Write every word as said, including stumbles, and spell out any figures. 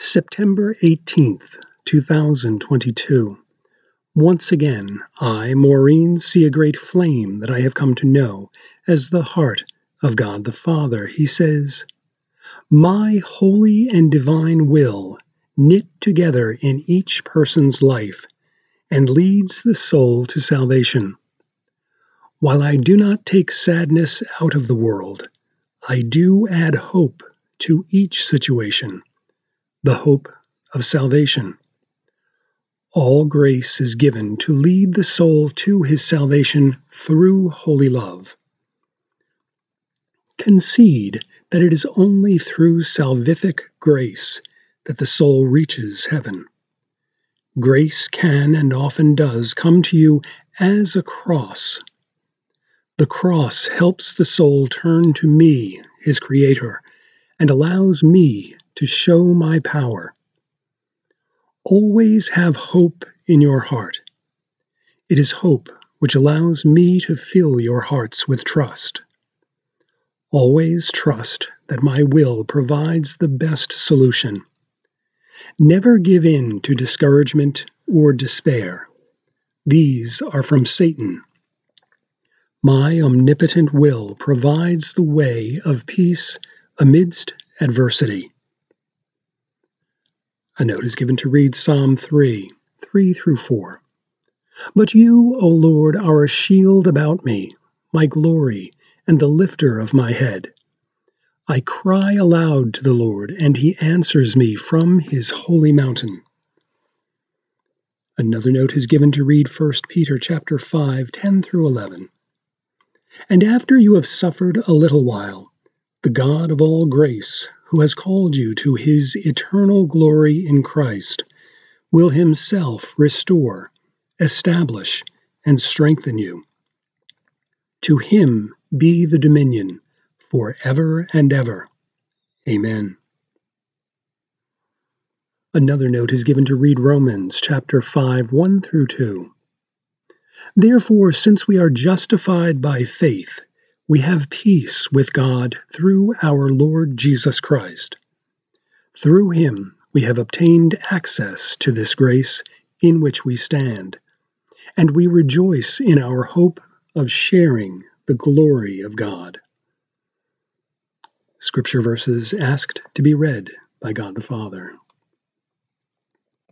September eighteenth, two thousand twenty-two. Once again, I, Maureen, see a great flame that I have come to know as the heart of God the Father. He says, "My holy and divine will knit together in each person's life and leads the soul to salvation. While I do not take sadness out of the world, I do add hope to each situation, the hope of salvation. All grace is given to lead the soul to his salvation through holy love. Concede that it is only through salvific grace that the soul reaches heaven. Grace can and often does come to you as a cross. The cross helps the soul turn to me, his Creator, and allows me to show my power. Always have hope in your heart. It is hope which allows me to fill your hearts with trust. Always trust that my will provides the best solution. Never give in to discouragement or despair. These are from Satan. My omnipotent will provides the way of peace amidst adversity." A note is given to read Psalm three, three through four. "But you, O Lord, are a shield about me, my glory, and the lifter of my head. I cry aloud to the Lord, and he answers me from his holy mountain." Another note is given to read First Peter chapter five, ten through eleven. "And after you have suffered a little while, the God of all grace, who has called you to his eternal glory in Christ, will himself restore, establish, and strengthen you. To him be the dominion for ever and ever. Amen." Another note is given to read Romans chapter five, one through two. "Therefore, since we are justified by faith, we have peace with God through our Lord Jesus Christ. Through him we have obtained access to this grace in which we stand, and we rejoice in our hope of sharing the glory of God." Scripture verses asked to be read by God the Father.